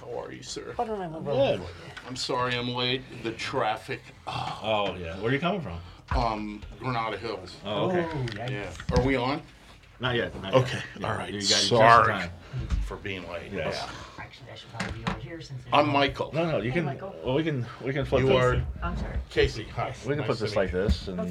How are you, sir? Why don't I move Good. over for you? I'm sorry I'm late. The traffic. Oh, yeah. Where are you coming from? Granada Hills. Oh, okay. yikes. Yeah. Are we on? Not yet. Not yet. Okay. Yeah, All right. you got some Sorry time. for being late. Yes. Yeah. Actually, I should probably be over here since there's I'm Michael. No, you Hey, can. Michael. Well, we can flip You this. are I'm sorry. Casey. Hi. We can Nice put to this meet like you. this, and Okay.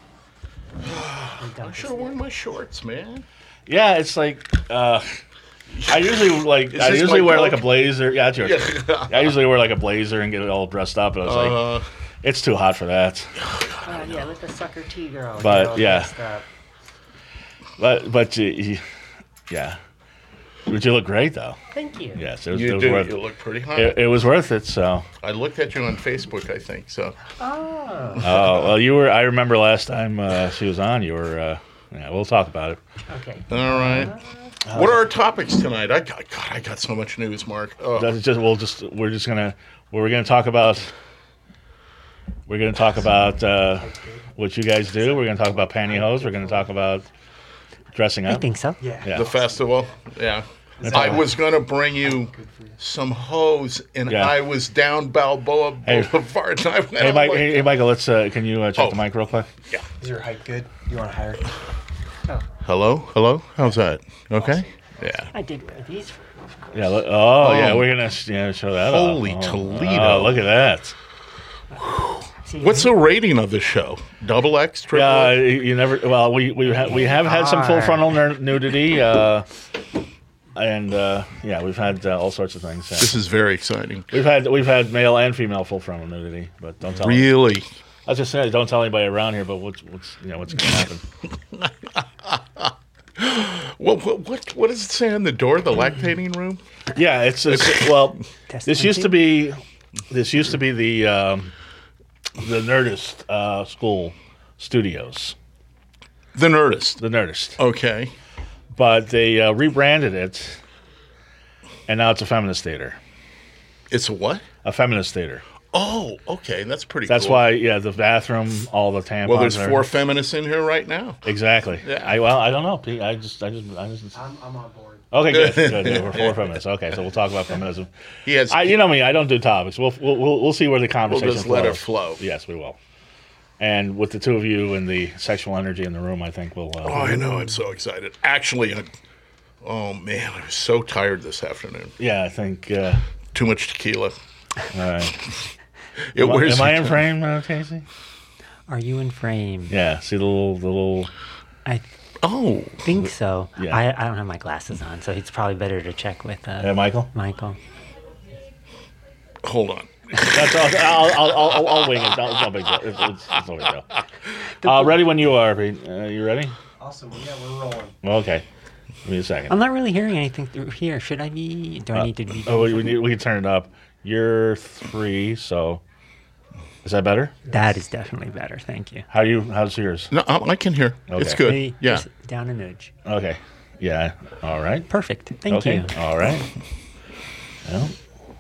I should have worn my shorts, man. yeah, it's like. I usually like. Is I this usually my wear coat? like a blazer. Yeah, it's yours. Yeah. I usually wear like a blazer and get it all dressed up. But I was like, it's too hot for that. Yeah, let the sucker T girl. But, get all yeah. dressed up. But yeah. But you look great though. Thank you. Yes, it was, You it was do. worth You it. look pretty hot. It was worth it. So. I looked at you on Facebook, I think. So Oh. Oh well, you were. I remember last time she was on. You were. Yeah, we'll talk about it. Okay. all right. What are our topics tonight? I got so much news, Mark. Oh. That's just. We're gonna talk about. We're gonna talk about what you guys do. We're gonna talk about pantyhose. We're gonna talk about dressing I up. think so. Yeah. The festival, yeah. I was going to bring you some hose, and Yeah. I was down Balboa Hey. Boulevard. And I went Hey, I'm Mike. like, Hey, Michael. Let's. Can you check Oh. the mic real quick? yeah. Is your height good? You want to hire? Hello? How's that? Okay? Yeah. I did wear these for Yeah. Yeah. We're gonna show that. Holy off. Toledo. Oh, look at that. See, What's the rating of the show? Double X, triple Yeah. X? You never. Well, we have had some full frontal nudity. And yeah, we've had all sorts of things. This is very exciting. We've had male and female full frontal nudity, but don't tell. Really? I was just saying, don't tell anybody around here. But what's going to happen? What does it say on the door? The lactating room? Yeah, it's well. Test This used to be the Nerdist school studios, The Nerdist. the Nerdist, Okay. but they rebranded it, and now it's a feminist theater. It's a what? A feminist theater. Oh, okay. That's pretty That's cool. why, yeah, the bathroom, all the tampons. Well, there's are- 4 feminists in here right now. Exactly. Yeah. I don't know, Pete. I just. I'm on board. Okay, good. Good. We're 4 feminists. Okay, so we'll talk about feminism. He has. You know me. I don't do topics. We'll see where the conversation We'll just let it flows. flow. Yes, we will. And with the two of you and the sexual energy in the room, I think we'll. Oh, I know. I'm so excited. Actually, oh man, I was so tired this afternoon. Yeah, I think. Too much tequila. All right. It wears Am I you in down. frame, Casey? Are you in frame? Yeah. See the little. I Oh, think so. Yeah. I don't have my glasses on, so it's probably better to check with Yeah, Michael. Michael. hold on. That's all. I'll wing it. It's no big deal. It's no big deal. Ready when you are, Pete. You ready? Awesome. Yeah, we're rolling. Okay. Give me a second. I'm not really hearing anything through here. Should I be? Do I need to be? Oh, we can turn it up. You're 3, so is that better? That is definitely better. Thank you. How's yours? No, I can hear. It's Okay. good. Maybe Yeah. just down a nudge. Okay. Yeah. All right. Perfect. Thank Okay. you. All right. Well,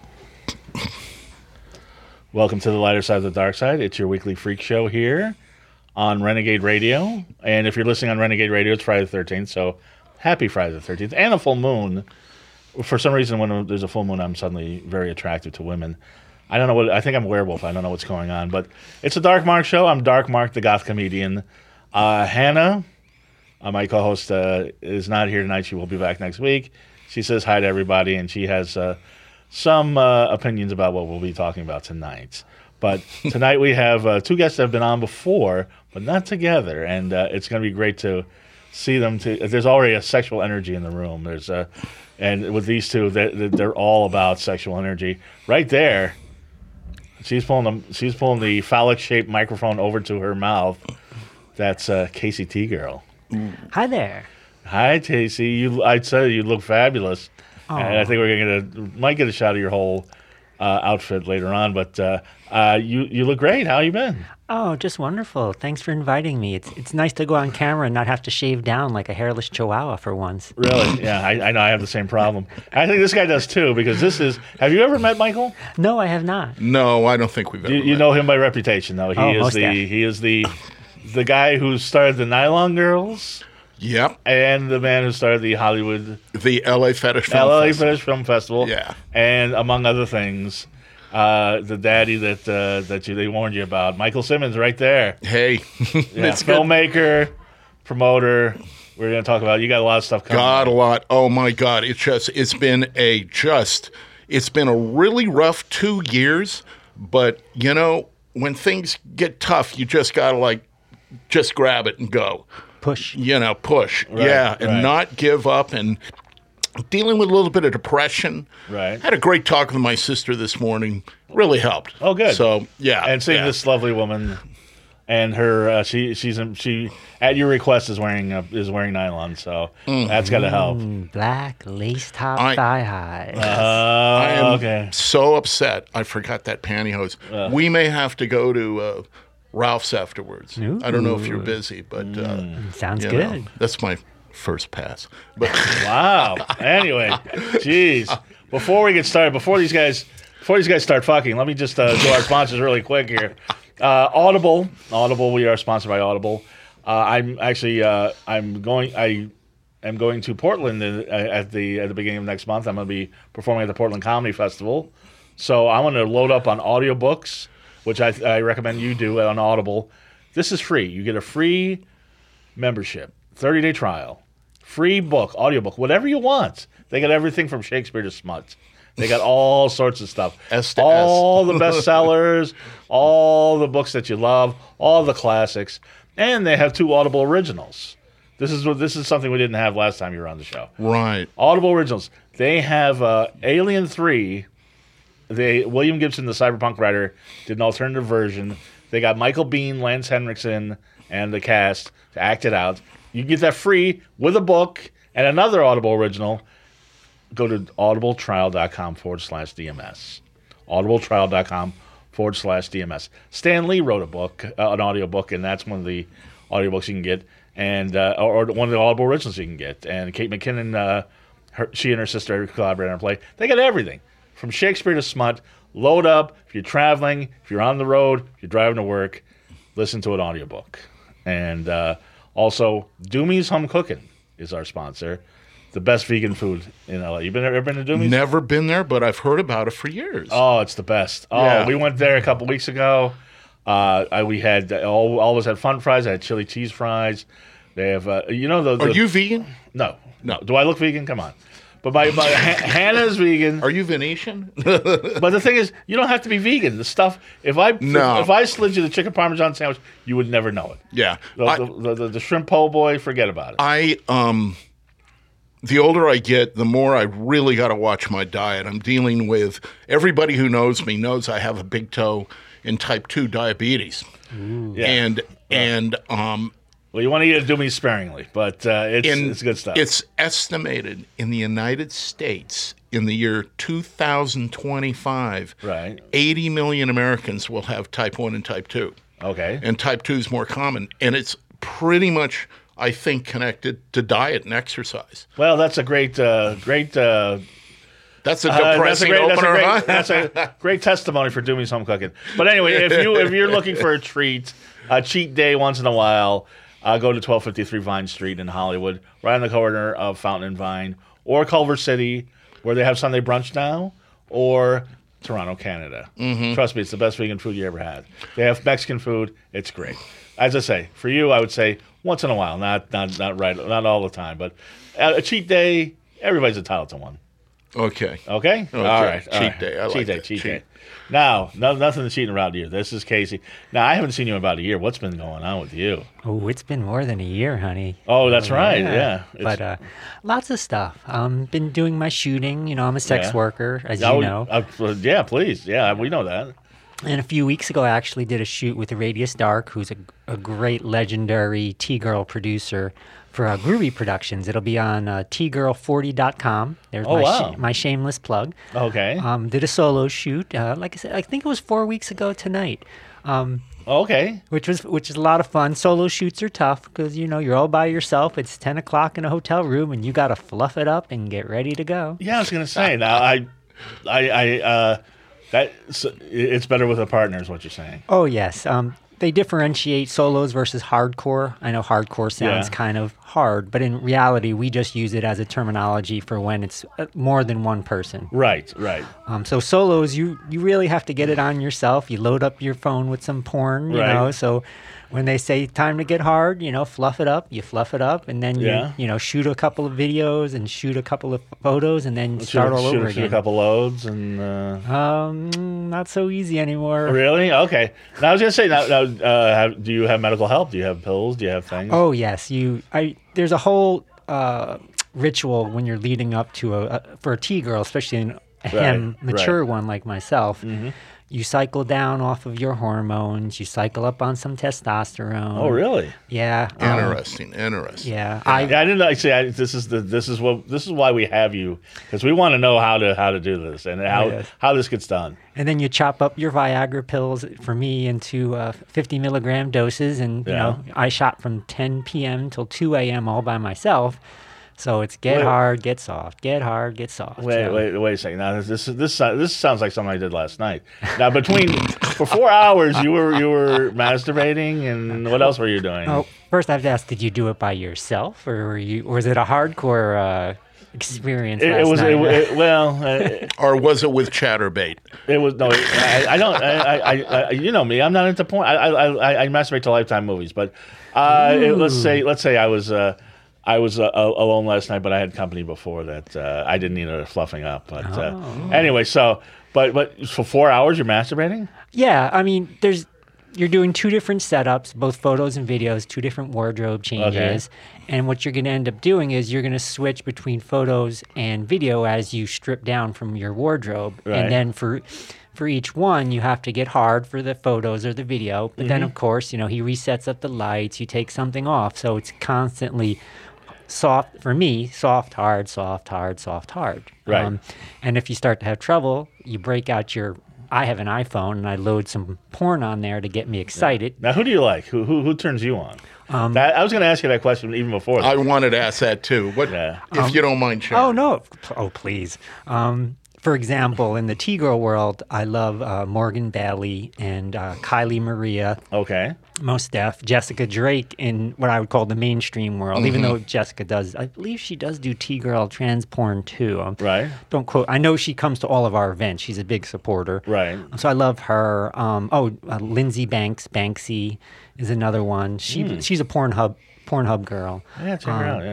welcome to the lighter side of the dark side. It's your weekly freak show here on Renegade Radio. And if you're listening on Renegade Radio, it's Friday the 13th. So happy Friday the 13th. And a full moon. For some reason, when there's a full moon, I'm suddenly very attractive to women. I don't know I think I'm a werewolf. I don't know what's going on. But it's a Dark Mark show. I'm Dark Mark, the goth comedian. Hannah, my co-host, is not here tonight. She will be back next week. She says hi to everybody, and she has some opinions about what we'll be talking about tonight. But tonight we have 2 guests that have been on before, but not together. And it's going to be great to see them. There's already a sexual energy in the room. And with these two, they're all about sexual energy. Right there, she's pulling the phallic-shaped microphone over to her mouth. That's Casey T. Girl. Hi there. Hi, Casey. I'd say you look fabulous. And I think we're might get a shot of your whole outfit later on. But you look great. How you been? Oh, just wonderful. Thanks for inviting me. It's nice to go on camera and not have to shave down like a hairless chihuahua for once. Really? Yeah, I know I have the same problem. I think this guy does too, because have you ever met Michael? No, I have not. No, I don't think we've ever. You met. know him by reputation, though. Most He is the guy who started the Nylon Girls. Yep. and the man who started the Hollywood The LA Fetish Film LA Festival. Fetish Film Festival. Yeah. And among other things, the daddy that they warned you about, Michael Simmons, right there. Hey, Yeah, it's good. filmmaker, promoter. We're going to talk about. You got a lot of stuff coming. God, a lot. Oh my God! It's been a really rough 2 years. But when things get tough, you just gotta just grab it and go. Push. Push. Right, Yeah, and right. not give up. And dealing with a little bit of depression. Right. Had a great talk with my sister this morning. Really helped. Oh, good. So yeah, And seeing yeah. this lovely woman, and her, she at your request is wearing nylon, so that's got to help. Black lace top I- thigh high. I am Okay. so upset. I forgot that pantyhose. We may have to go to Ralph's afterwards. I don't know if you're busy, but Sounds you know, good. that's my first pass. But Wow. Anyway, jeez. Before we get started, before these guys start fucking, let me just do our sponsors really quick here. Audible. We are sponsored by Audible. I'm going to Portland at the beginning of next month. I'm going to be performing at the Portland Comedy Festival. So I'm going to load up on audiobooks, which I recommend you do on Audible. This is free. You get a free membership, 30-day trial, free book, audiobook, whatever you want. They got everything from Shakespeare to smut. They got all sorts of stuff. S to all S. the bestsellers, all the books that you love, all the classics, and they have 2 Audible originals. This is something we didn't have last time you were on the show. right. Audible originals. They have Alien 3. William Gibson, the cyberpunk writer, did an alternative version. They got Michael Biehn, Lance Henriksen, and the cast to act it out. You get that free with a book and another Audible original. Go to audibletrial.com/DMS. audibletrial.com/DMS. Stan Lee wrote a book, an audiobook, and that's one of the audiobooks you can get, and or one of the Audible originals you can get. And Kate McKinnon, she and her sister collaborated on a play. They got everything from Shakespeare to smut. Load up if you're traveling, if you're on the road, if you're driving to work. Listen to an audiobook. And also, Doomy's Home Cooking is our sponsor. The best vegan food in LA. Ever been to Doomy's? Never been there, but I've heard about it for years. Oh, it's the best. Oh, Yeah. we went there a couple weeks ago. We had all of us had fun fries. I had chili cheese fries. They have, Are you vegan? No, No. Do I look vegan? Come on. But my Hannah's vegan. Are you Venetian? But the thing is, you don't have to be vegan. The stuff. If I slid you the chicken parmesan sandwich, you would never know it. Yeah. The shrimp po' boy, forget about it. The older I get, the more I really got to watch my diet. I'm dealing with everybody who knows me knows I have a big toe in type 2 diabetes. Yeah. And Well, you want to eat it, do me sparingly, but it's good stuff. It's estimated in the United States in the year 2025, Right. 80 million Americans will have type 1 and type 2. Okay. And type 2 is more common. And it's pretty much, I think, connected to diet and exercise. Well, that's a great. That's a depressing opener, huh? That's a great testimony for Doomy's Home Cooking. But anyway, if you're looking for a treat, a cheat day once in a while, go to 1253 Vine Street in Hollywood, right on the corner of Fountain and Vine, or Culver City, where they have Sunday brunch now, or Toronto, Canada. Mm-hmm. Trust me, it's the best vegan food you ever had. They have Mexican food. It's great. As I say, for you, I would say once in a while, not all the time, but a cheat day. Everybody's entitled to one. Okay. Okay? All right. Cheat day. I like that. Cheat day. Now, nothing to cheating around here. This is Casey. Now, I haven't seen you in about a year. What's been going on with you? Oh, it's been more than a year, honey. Oh, that's right. Yeah. But lots of stuff. Been doing my shooting. I'm a sex Yeah. worker, as you know. Yeah, please. Yeah, we know that. And a few weeks ago, I actually did a shoot with Radius Dark, who's a great, legendary T-Girl producer for Groovy Productions. It'll be on tgirl40.com. There's my shameless plug. Okay. Did a solo shoot. Like I said, I think it was 4 weeks ago tonight. Okay. Which is a lot of fun. Solo shoots are tough because you're all by yourself. It's 10 o'clock in a hotel room, and you got to fluff it up and get ready to go. Yeah, I was gonna say. Now, it's better with a partner, is what you're saying. Oh yes. they differentiate solos versus hardcore. I know hardcore sounds kind of hard, but in reality, we just use it as a terminology for when it's more than one person. Right. So solos, you really have to get it on yourself. You load up your phone with some porn, you know. So when they say time to get hard, fluff it up. You fluff it up, and then you shoot a couple of videos and shoot a couple of photos, and then start all over again. Shoot a couple loads and. Not so easy anymore. Really? Okay. Now I was gonna say, do you have medical help? Do you have pills? Do you have things? Oh yes, there's a whole ritual when you're leading up to for a T-girl, especially a mature one like myself. Mm-hmm. You cycle down off of your hormones. You cycle up on some testosterone. Oh, really? Yeah. Interesting. Yeah. I didn't actually. This is why we have you, because we want to know how to do this and how this gets done. And then you chop up your Viagra pills for me into 50 milligram doses, and I shot from 10 p.m. till 2 a.m. all by myself. So it's get hard, get soft, get hard, get soft. Wait a second. Now this sounds like something I did last night. Now for 4 hours you were masturbating, and what else were you doing? Oh, first I have to ask, did you do it by yourself, or was it a hardcore experience last night? Or was it with Chatterbait? It was no. I don't. I you know me. I'm not into porn. I masturbate to Lifetime movies, but let's say I was alone last night, but I had company before that. I didn't need a fluffing up. But anyway, but for 4 hours you're masturbating? Yeah, I mean, you're doing two different setups, both photos and videos, two different wardrobe changes. Okay. And what you're going to end up doing is you're going to switch between photos and video as you strip down from your wardrobe. Right. And then for each one, you have to get hard for the photos or the video. But then, of course, he resets up the lights. You take something off. So it's constantly soft, for me, soft, hard, soft, hard, soft, hard. Right. And if you start to have trouble, you break out I have an iPhone, and I load some porn on there to get me excited. Now, who do you like? Who turns you on? I was going to ask you that question even before. I wanted to ask that too. If you don't mind sharing? Oh no! Oh please. For example, in the T-girl world, I love Morgan Bailey and Kylie Maria. Okay. Mos Def, Jessica Drake in what I would call the mainstream world, even though Jessica I believe she does do T-girl trans porn too. Right. Don't quote. I know she comes to all of our events. She's a big supporter. Right. So I love her. Lindsay Banksy is another one. She's a Pornhub girl. Yeah, check her out.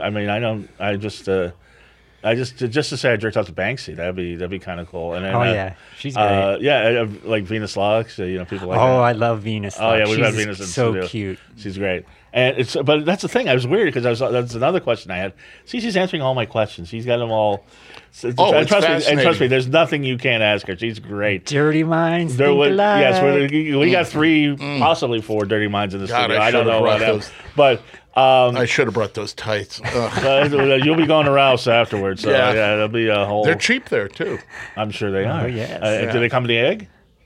Yeah. I just to say I jerked out to Banksy. That'd be kind of cool. And then, she's great. Like Venus Lux. People like. Oh, that. I love Venus. Oh yeah, we've had Venus in so studio. Cute. She's great. And but that's the thing. I was weird because that's another question I had. See, she's answering all my questions. She's got them all. It's trust me, there's nothing you can't ask her. She's great. Dirty minds. Think alike. Yes, we got 3, possibly 4 dirty minds in the studio. I don't know about that, but. I should have brought those tights. You'll be going to Rouse afterwards, so yeah, there'll be a whole. They're cheap there too. I'm sure they are. Yes. Do they come in the egg?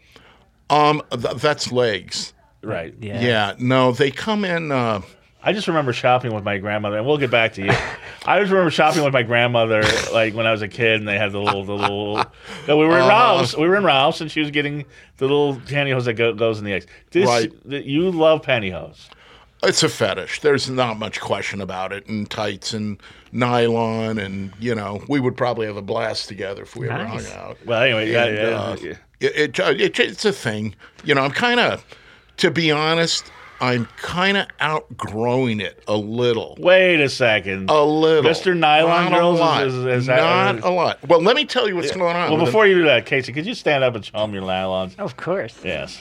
That's legs. Right. Yeah. No, they come in. I just remember shopping with my grandmother, and we'll get back to you. I just remember shopping with my grandmother, like when I was a kid, and they had the little. No, we were in Ralph's. We were in Ralph's, and she was getting the little pantyhose that goes in the eggs. You love pantyhose. It's a fetish. There's not much question about it. And tights and nylon, and we would probably have a blast together if we ever hung out. Well, anyway, it's a thing. I'm kind of, to be honest, I'm kind of outgrowing it a little. Wait a second. A little. Mr. Nylon Girls is not a lot. Well, let me tell you what's going on. Well, before you do that, Casey, could you stand up and show them your nylons? Of course. Yes.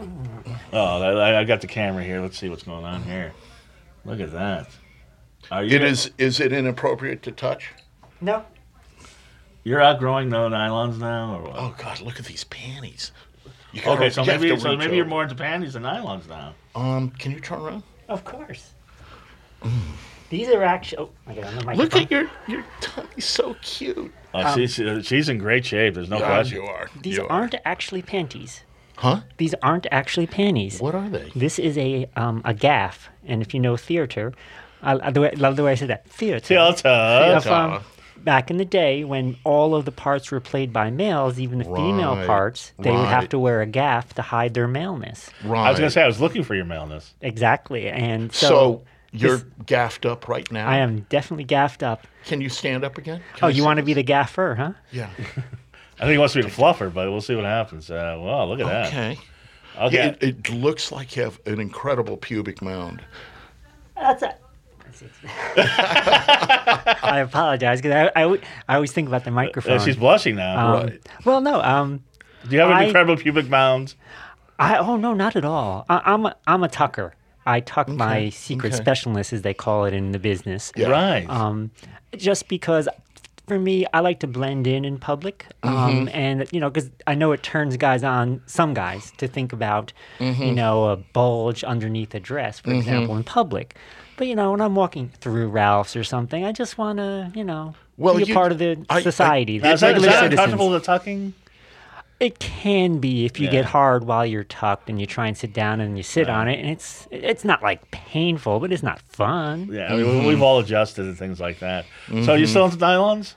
Oh, I got the camera here. Let's see what's going on here. Look at that. Is it inappropriate to touch? No. You're outgrowing no nylons now, or what? Oh God, look at these panties. So maybe you're more into panties than nylons now. Can you turn around? Of course. These are actually. Oh, I got on the microphone. Look at your tummy, so cute. She's in great shape. There's no question. You are. These aren't actually panties. Huh? These aren't actually panties. What are they? This is a gaff, and if you know theater, I love the way I said that. Theater. back in the day when all of the parts were played by males, even the female Right, parts, they would have right. to wear a gaff to hide their maleness. Right. I was going to say I was looking for your maleness. Exactly. And So you're this- gaffed up right now. I am definitely gaffed up. Can you stand up again? Oh, you want to be the gaffer, huh? Yeah. I think he wants me to fluffer, but we'll see what happens. Wow, look at that. Okay. Okay. It looks like you have an incredible pubic mound. That's it. I apologize because I always think about the microphone. She's blushing now. Right. Well, no. Do you have an I- incredible pubic mound? Oh no, not at all. I'm a tucker. I tuck my secret okay. specialness, as they call it in the business. Yeah. Right. Just because, for me, I like to blend in public, and because I know it turns some guys to think about, a bulge underneath a dress, for example, in public. But when I'm walking through Ralph's or something, I just want to, Well, be a you- part of the society. Now, the is that regular citizens. uncomfortable, the tucking? It can be if you Yeah. get hard while you're tucked and you try and sit down and you sit on it, and it's not like painful, but it's not fun. Yeah, I mean, we've all adjusted and things like that. So you still into nylons?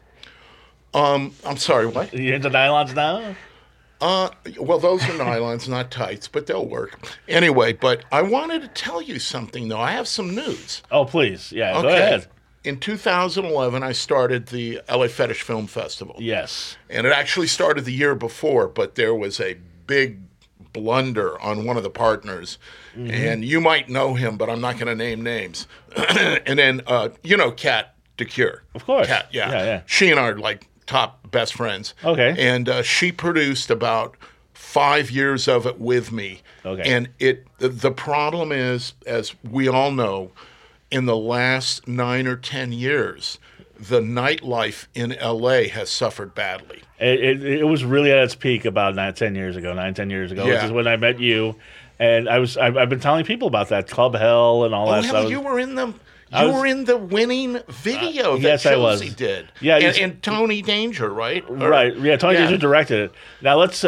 I'm sorry, what? You into nylons now? Well, those are nylons, not tights, but they'll work. Anyway, but I wanted to tell you something, though. I have some news. Oh, please. Yeah, go ahead. In 2011, I started the LA Fetish Film Festival. Yes. And it actually started the year before, but there was a big blunder on one of the partners. And you might know him, but I'm not going to name names. And then, Kat DeCure. Of course. Kat, yeah. Yeah. She and I are like top best friends. Okay. And she produced about 5 years of it with me. Okay. And the problem is, as we all know, in the last 9 or 10 years, the nightlife in LA has suffered badly. It was really at its peak about 9, 10 years ago, which Yeah. is when I met you. And I've been telling people about that Club Hell and all Oh, that hell, stuff. you were in the I was- were in the winning video that yes, I was. Chelsea did. Yeah, and Tony Danger, right? Right. Yeah, Tony Danger directed it. Now let's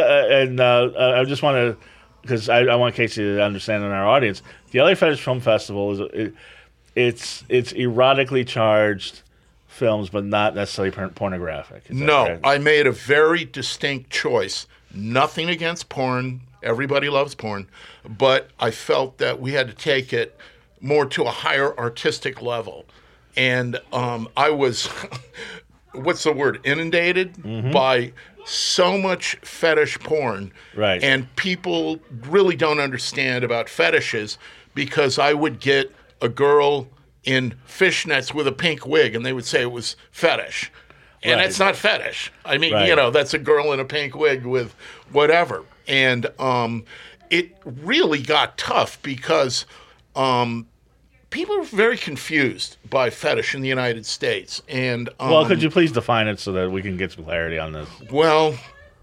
I just want to, because I want Casey to understand in our audience, the LA Fetish Film Festival it's erotically charged films, but not necessarily pornographic. Is that No, correct? I made a very distinct choice. Nothing against porn. Everybody loves porn. But I felt that we had to take it more to a higher artistic level. And I was, what's the word, inundated by so much fetish porn. Right. And people really don't understand about fetishes because I would get a girl in fishnets with a pink wig and they would say it was fetish. And Right. it's not fetish. I mean, Right. that's a girl in a pink wig with whatever. And it really got tough because people are very confused by fetish in the United States. And Well, could you please define it so that we can get some clarity on this? well,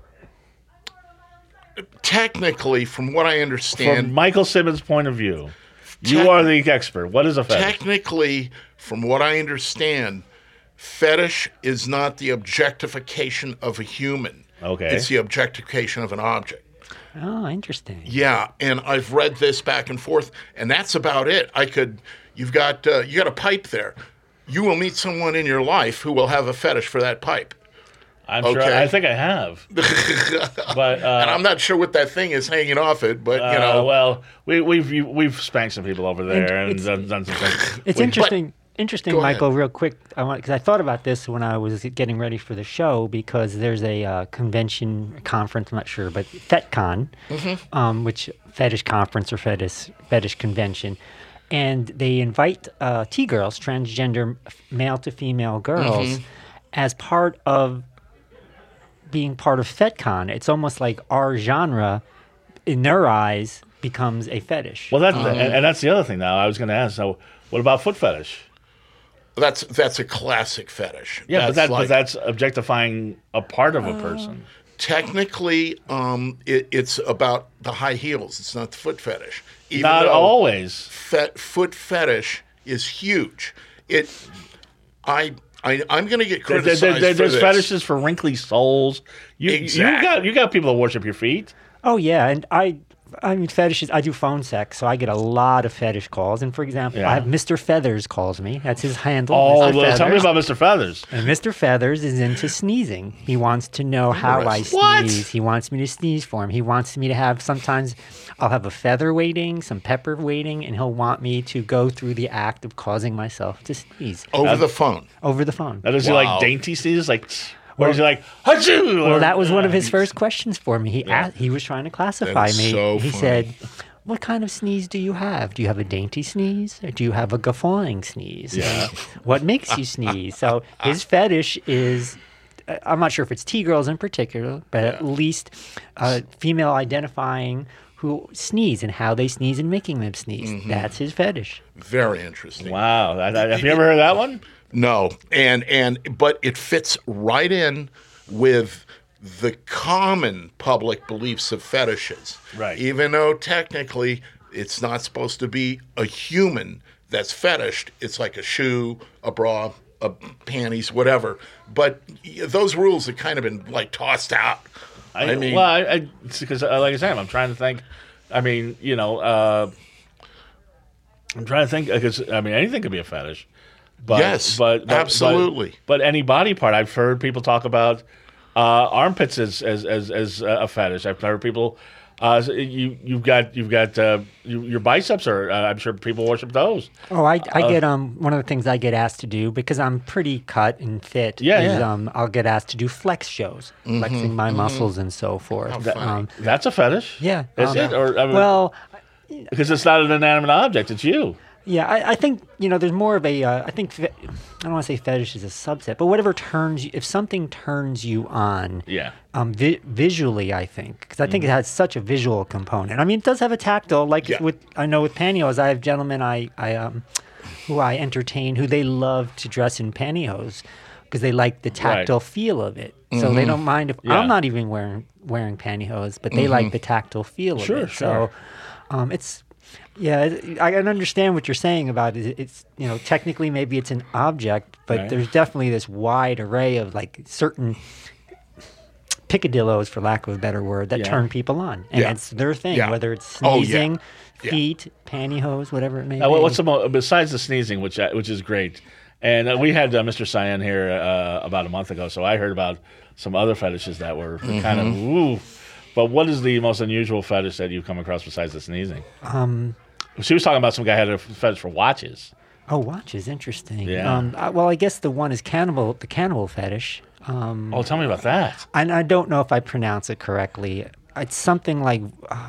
technically, from what I From understand, Michael Simmons' point of view, you are the expert. What is a fetish? technically, from what I understand, fetish is not the objectification of a human. Okay. It's the objectification of an object. Oh, interesting. Yeah, and I've read this back and forth, and that's about it. You got a pipe there. You will meet someone in your life who will have a fetish for that pipe. I'm sure. Okay. I think I have. But And I'm not sure what that thing is hanging off it, but well, we've spanked some people over there and it's- done some things. It's Wait, interesting, Go ahead. Michael. Real quick, because I thought about this when I was getting ready for the show because there's a conference. I'm not sure, but FetCon, which fetish conference or fetish convention, and they invite T-girls, transgender male to female girls, as part of being part of FetCon. It's almost like our genre, in their eyes, becomes a fetish. Well, and that's the other thing. Now I was going to ask. So, what about foot fetish? that's a classic fetish. Yeah, but like, that's objectifying a part of a person. technically it's about the high heels. It's not the foot fetish. Even Not though always. foot fetish is huge. I'm going to get criticized There's for this. fetishes for wrinkly soles. Exactly. You got people that worship your feet. Oh yeah, and I mean, fetishes. I do phone sex, so I get a lot of fetish calls. And for example, I have Mr. Feathers calls me. That's his handle. Oh, Mr. well, tell me Feathers. about Mr. Feathers. And Mr. Feathers is into sneezing. He wants to know how I sneeze. What? He wants me to sneeze for him. He wants me to have, sometimes I'll have a feather waiting, some pepper waiting, and he'll want me to go through the act of causing myself to sneeze Over the phone. over the phone. Now, does he Wow. like dainty sneezes? Like, or is he like, Hachoo! Well, that was one of his first questions for me. He was trying to classify That is me. so He funny. said, "What kind of sneeze do you have? Do you have a dainty sneeze, or do you have a guffawing sneeze? Yeah. What makes you sneeze?" So his fetish is, I'm not sure if it's T-girls in particular, but at least female identifying who sneeze and how they sneeze and making them sneeze. Mm-hmm. That's his fetish. Very interesting. Wow. Have you ever heard that one? No, but it fits right in with the common public beliefs of fetishes. Right. Even though technically it's not supposed to be a human that's fetished. It's like a shoe, a bra, panties, whatever. But those rules have kind of been like tossed out. I mean, because like I said, I'm trying to think. I mean, I'm trying to think because I mean anything could be a fetish. But, Yes, absolutely. But any body part, I've heard people talk about armpits as a fetish. I've heard people. You've got your biceps are. I'm sure people worship those. Oh, I get one of the things I get asked to do because I'm pretty cut and fit. Yeah. I'll get asked to do flex shows, flexing my muscles and so forth. That's a fetish. Yeah. Is it? Or I mean, Well, because it's not an inanimate object, it's you. yeah, I think there's more of a. I think I don't want to say fetish is a subset, but whatever turns if something turns you on. Yeah. Visually, I think, because I think it has such a visual component. I mean, it does have a tactile, like Yeah. with pantyhose. I have gentlemen who I entertain who they love to dress in pantyhose because they like the tactile feel of it. So they don't mind if I'm not even wearing pantyhose, but they like the tactile feel of it. Sure. So it's. Yeah, I can understand what you're saying about it. It's technically maybe it's an object, but Right. there's definitely this wide array of like certain picadillos, for lack of a better word, that turn people on, and Yeah. it's their thing. Yeah. Whether it's Oh, yeah. sneezing, Yeah. feet, pantyhose, whatever it may Now, be. what's the besides the sneezing, which is great, and we had Mr. Cyan here about a month ago, so I heard about some other fetishes that were kind of ooh. But what is the most unusual fetish that you've come across besides the sneezing? She was talking about some guy had a fetish for watches. Oh, watches, interesting. Yeah. Well, I guess the one is the cannibal fetish. Oh, tell me about that. And I don't know if I pronounce it correctly. It's something like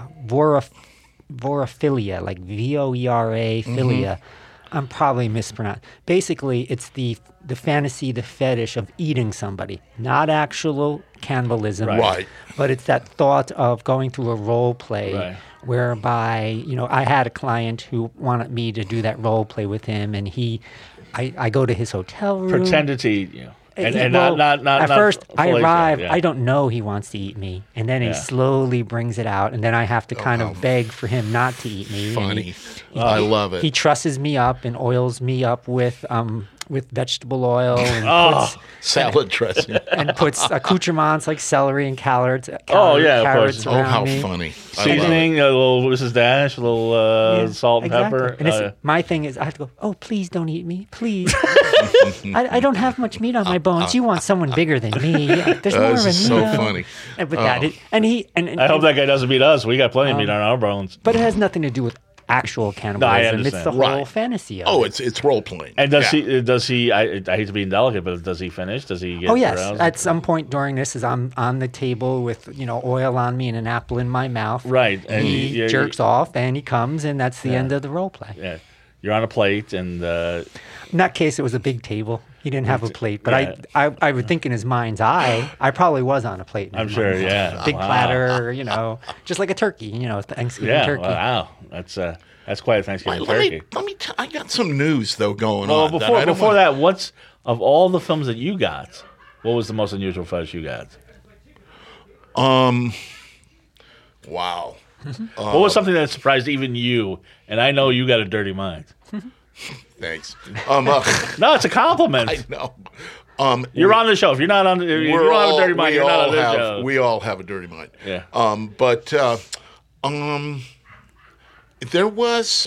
vorophilia, like VOERA philia. I'm probably mispronounced. Basically, it's the fantasy, the fetish of eating somebody, not actual cannibalism. Right. But it's that thought of going through a role play Right. whereby, I had a client who wanted me to do that role play with him, and I go to his hotel room. Pretended to eat you. And Well, not at not first I fully arrive, yeah. I don't know he wants to eat me, and then Yeah. he slowly brings it out, and then I have to kind of beg for him not to eat me. and funny. I love it. He trusses me up and oils me up with vegetable oil and Salad dressing. puts accoutrements like celery and carrots. Oh, yeah, of carrots course. Oh, around how me. funny. I love it. Seasoning, a little Mrs. Dash, a little Yeah, salt and exactly. pepper. And it's, my thing is, I have to go, oh, please don't eat me. Please. I don't have much meat on my bones. You want someone bigger than me. There's more of a This is so meat. funny. But that, and I hope that guy doesn't beat us. We got plenty of meat on our bones. But it has nothing to do with actual cannibalism. It's the understand. whole Right. fantasy of Oh, it. it's role playing. And does he? I hate to be indelicate, but does he finish? Does he get Oh yes! aroused? At some point during this, as I'm on the table with oil on me and an apple in my mouth, Right, and he you- jerks off and he comes, and that's the end of the role play. Yeah. You're on a plate, and In that case, it was a big table. He didn't have a plate, but Yeah. I would think in his mind's eye, I probably was on a plate. in I'm his sure, mind's eye. yeah. Big Wow. platter, just like a turkey, Thanksgiving yeah, turkey. wow, that's quite a Thanksgiving turkey. I got some news though going Well, on. before that, what's of all the films that you got? What was the most unusual fetish you got? Wow. What was something that surprised even you? And I know you got a dirty mind. Thanks. No, it's a compliment. I know. You're on the show. If you're not on, if you don't have a dirty mind, you're not on this show. We all have a dirty mind. Yeah. But There was,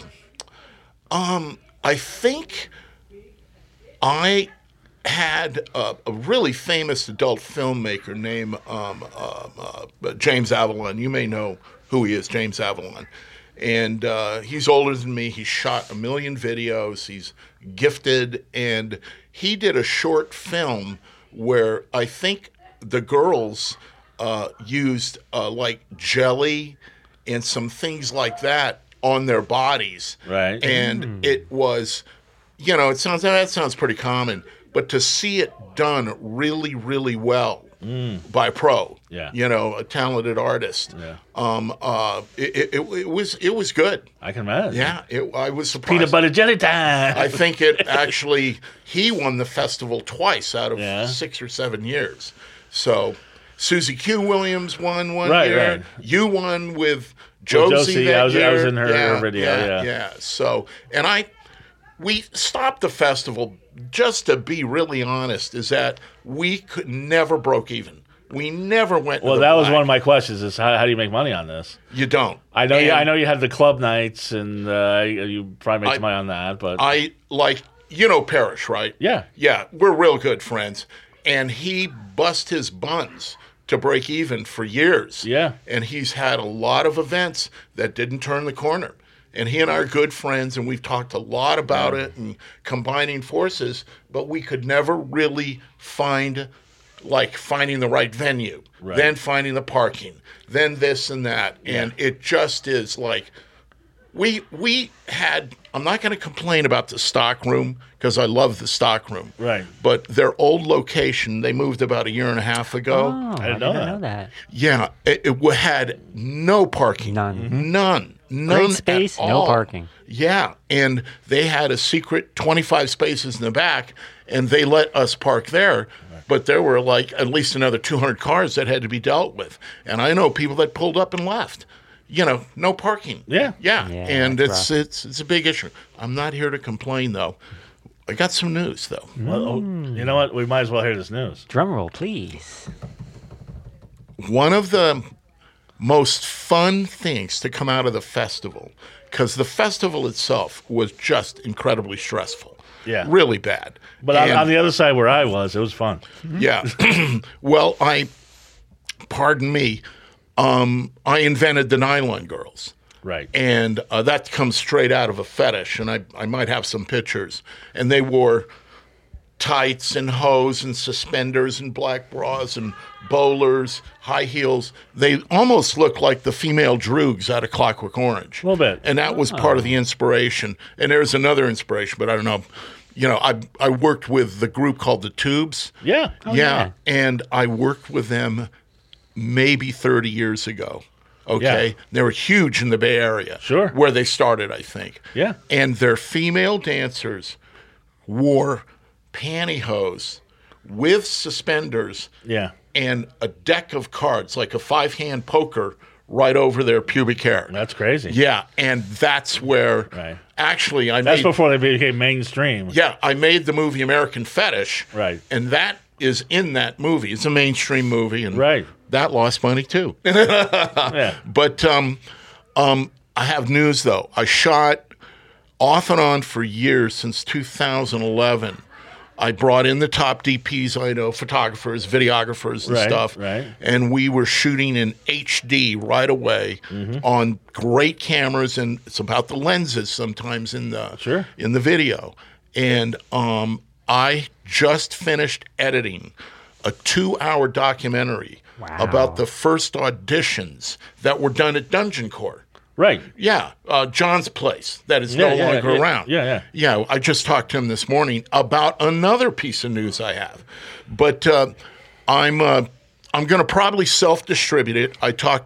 I think I had a really famous adult filmmaker named James Avalon. You may know who he is, James Avalon. And he's older than me. He's shot 1 million videos. He's gifted. And he did a short film where I think the girls used like jelly and some things like that on their bodies. Right. And it was, that sounds pretty common, but to see it done really, really well by a pro, a talented artist, it was good. I can imagine. Yeah, I was surprised. Peanut butter jelly time. I think it actually, he won the festival twice out of 6 or 7 years. So Susie Q. Williams won one year. Right. You won with Josie that year. I was in her video. Yeah. So, and we stopped the festival, just to be really honest, is that we could never broke even. We never went. Well, that was one of my questions: is how do you make money on this? You don't. I know. I know you had the club nights, and you probably make some money on that. But Parrish, right? Yeah. Yeah, we're real good friends, and he bust his buns to break even for years. Yeah. And he's had a lot of events that didn't turn the corner. And he and I are good friends, and we've talked a lot about it and combining forces, but we could never really finding the right venue, then finding the parking, then this and that. Yeah. And it just is like, we had, I'm not going to complain about the stock room because I love the stock room. Right. But their old location, they moved about 1.5 years ago. Oh, I didn't know that. Yeah. It had no parking. None. Great space, no parking. Yeah, and they had a secret 25 spaces in the back, and they let us park there, but there were like at least another 200 cars that had to be dealt with. And I know people that pulled up and left. No parking. Yeah, and it's a big issue. I'm not here to complain, though. I got some news, though. Well, you know what? We might as well hear this news. Drum roll, please. One of the most fun things to come out of the festival, because the festival itself was just incredibly stressful. Yeah. Really bad. But on the other side where I was, it was fun. Yeah. Well, pardon me, I invented the Nylon Girls. Right. And that comes straight out of a fetish, and I might have some pictures. And they wore tights and hose and suspenders and black bras and bowlers, high heels. They almost look like the female Droogs out of Clockwork Orange. A little bit. And that was part of the inspiration. And there's another inspiration, but I don't know. I worked with the group called The Tubes. Yeah. Yeah. And I worked with them maybe 30 years ago. Okay. Yeah. They were huge in the Bay Area. Sure. Where they started, I think. Yeah. And their female dancers wore pantyhose with suspenders and a deck of cards, like a 5-hand poker, right over their pubic hair. That's crazy. Yeah, and that's where actually that's before they became mainstream. Yeah, I made the movie American Fetish. Right. And that is in that movie. It's a mainstream movie, and that lost money too. Yeah. But I have news though. I shot off and on for years since 2011. I brought in the top DPs I know, photographers, videographers, and stuff. Right. And we were shooting in HD right away on great cameras, and it's about the lenses sometimes in the video. And I just finished editing a 2-hour documentary about the first auditions that were done at Dungeon Corps. Right. Yeah. John's place that is no longer around. Yeah. I just talked to him this morning about another piece of news I have. But I'm going to probably self-distribute it.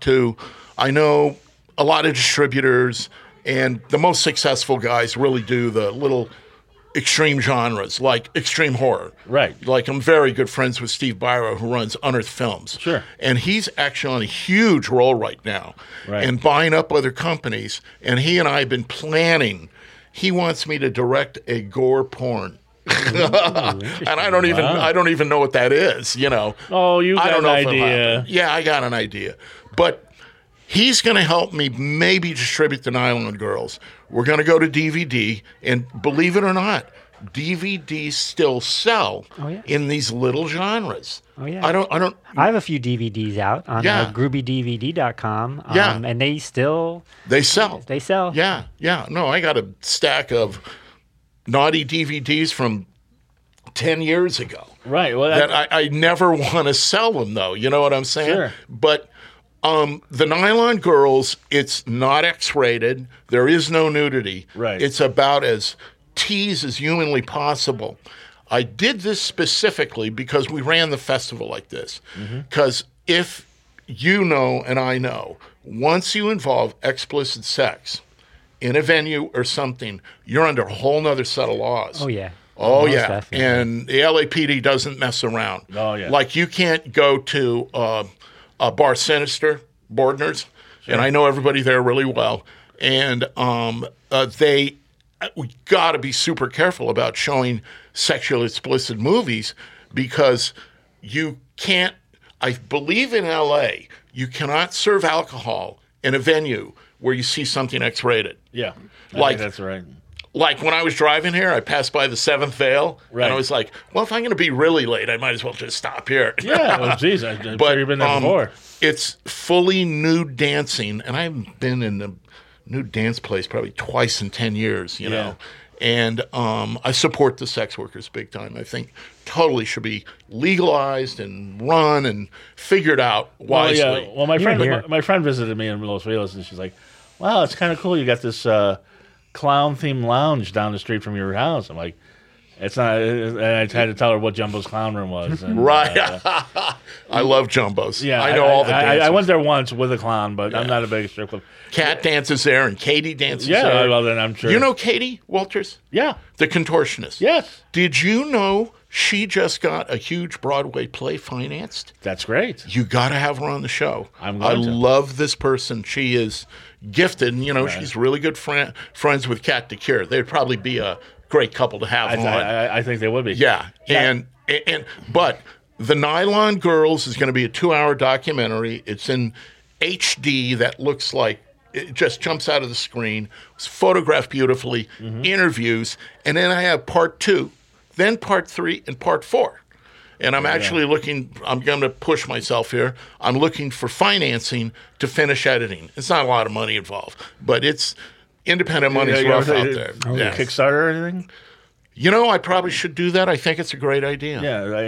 I know a lot of distributors, and the most successful guys really do the little extreme genres, like extreme horror. Right. Like, I'm very good friends with Steve Byro, who runs Unearthed Films. Sure. And he's actually on a huge roll right now and buying up other companies. And he and I have been planning. He wants me to direct a gore porn. And I don't even know what that is, Oh, you got an idea. Yeah, I got an idea. But He's going to help me maybe distribute the Nylon Girls. We're going to go to DVD, and believe it or not, DVDs still sell in these little genres. Oh yeah. I have a few DVDs out on GroovyDVD.com. And they sell. They sell. Yeah. No, I got a stack of naughty DVDs from 10 years ago. Right. Well, that I never want to sell them, though. You know what I'm saying? Sure. But the Nylon Girls, it's not X-rated. There is no nudity. Right. It's about as tease as humanly possible. I did this specifically because we ran the festival like this. Because if you know and I know, once you involve explicit sex in a venue or something, you're under a whole nother set of laws. Oh, yeah. Oh, Most yeah. definitely. And the LAPD doesn't mess around. Oh, yeah. Like you can't go to Bar Sinister, Bordner's, and I know everybody there really well. And we got to be super careful about showing sexually explicit movies because you can't, I believe in LA, you cannot serve alcohol in a venue where you see something X-rated. Yeah. I Like- think that's right. Like when I was driving here, I passed by the Seventh Veil, Right. and I was like, well, if I'm going to be really late, I might as well just stop here. Yeah. Well, geez, I'm But sure you've been there before. it's fully nude dancing, and I haven't been in the nude dance place probably twice in 10 years, you know. And I support the sex workers big time. I think totally should be legalized and run and figured out wisely. Well, yeah. Well, my friend visited me in Los Feliz, and she's like, "Wow, it's kind of cool. You got this clown-themed lounge down the street from your house." I'm like, "It's not." And I had to tell her what Jumbo's Clown Room was. And, Right. I love Jumbos. Yeah, I know all the dancers. I went there once with a clown, but I'm not a big strip club. Cat dances there, and Katie dances Yeah, there. well, then I'm sure. You know Katie Walters? Yeah. The contortionist. Yes. Did you know she just got a huge Broadway play financed? That's great. You got to have her on the show. I'm I going to. love this person. She is gifted, and she's really good friends with Kat DeCure. They'd probably be a great couple to have on. I think they would be. Yeah. But The Nylon Girls is going to be a 2-hour documentary. It's in HD that looks like it just jumps out of the screen. It's photographed beautifully, interviews, and then I have part 2, then part 3, and part 4. And I'm actually I'm going to push myself here. I'm looking for financing to finish editing. It's not a lot of money involved, but it's independent money's rough out there. Yeah. Kickstarter or anything? I probably should do that. I think it's a great idea.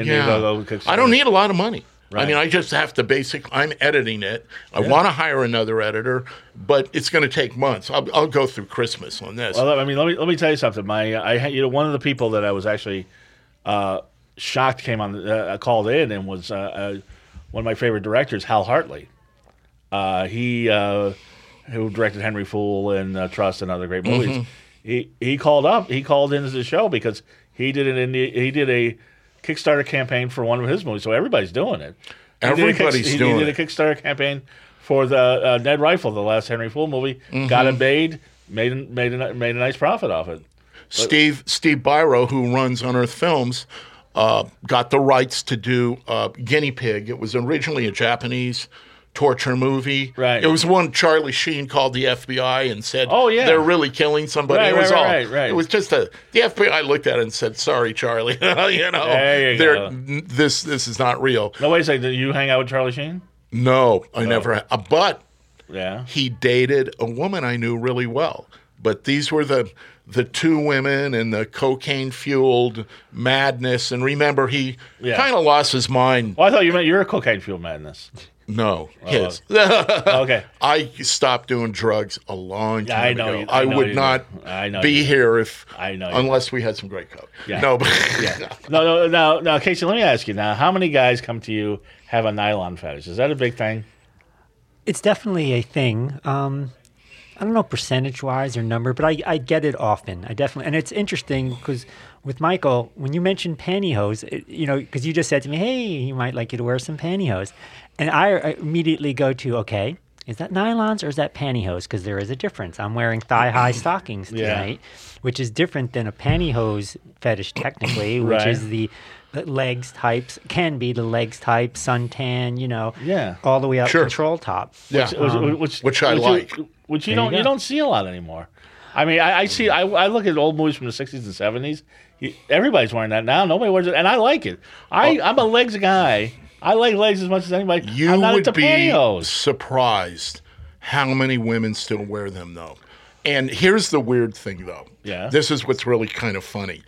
I don't need a lot of money. Right. I mean, I just have to I'm editing it. I want to hire another editor, but it's going to take months. I'll go through Christmas on this. Well, I mean, let me tell you something. One of the people that I was actually shocked came on, called in, and was one of my favorite directors, Hal Hartley. He who directed Henry Fool and Trust and other great movies. He called into the show because he did a Kickstarter campaign for one of his movies, so everybody's doing it. Everybody's doing it. He did a Kickstarter campaign for the Ned Rifle, the last Henry Fool movie. Got it made a nice profit off it. Steve Byro, who runs Unearthed Films, got the rights to do Guinea Pig. It was originally a Japanese torture movie. Right. It was one Charlie Sheen called the FBI and said, "Oh yeah, they're really killing somebody." Right, it was right. It was just the FBI looked at it and said, "Sorry, Charlie. There you go. This is not real." No, wait a second. Did you hang out with Charlie Sheen? No, I never. But yeah, he dated a woman I knew really well. But these were the two women and the cocaine-fueled madness. And remember, he kind of lost his mind. Well, I thought you meant your cocaine-fueled madness. No, his. Okay. I stopped doing drugs a long time ago. I know would you not did. be here unless did. we had some great coke. Yeah. No, but No, Casey, let me ask you now, how many guys come to you have a nylon fetish? Is that a big thing? It's definitely a thing. I don't know percentage-wise or number, but I get it often. And it's interesting because with Michael, when you mentioned pantyhose, because you just said to me, hey, you might like you to wear some pantyhose. And I immediately go to, okay, is that nylons or is that pantyhose? Because there is a difference. I'm wearing thigh-high stockings tonight, which is different than a pantyhose fetish technically, which is the legs types, can be the legs type, suntan, all the way up control top. Yeah. Which I like. Which you don't see a lot anymore. I mean, I look at old movies from the 60s and 70s. Everybody's wearing that now. Nobody wears it, and I like it. I'm a legs guy. I like legs as much as anybody. You I'm not would into be pantyhose. surprised how many women still wear them, though. And here's the weird thing, though. Yeah. This is what's really kind of funny.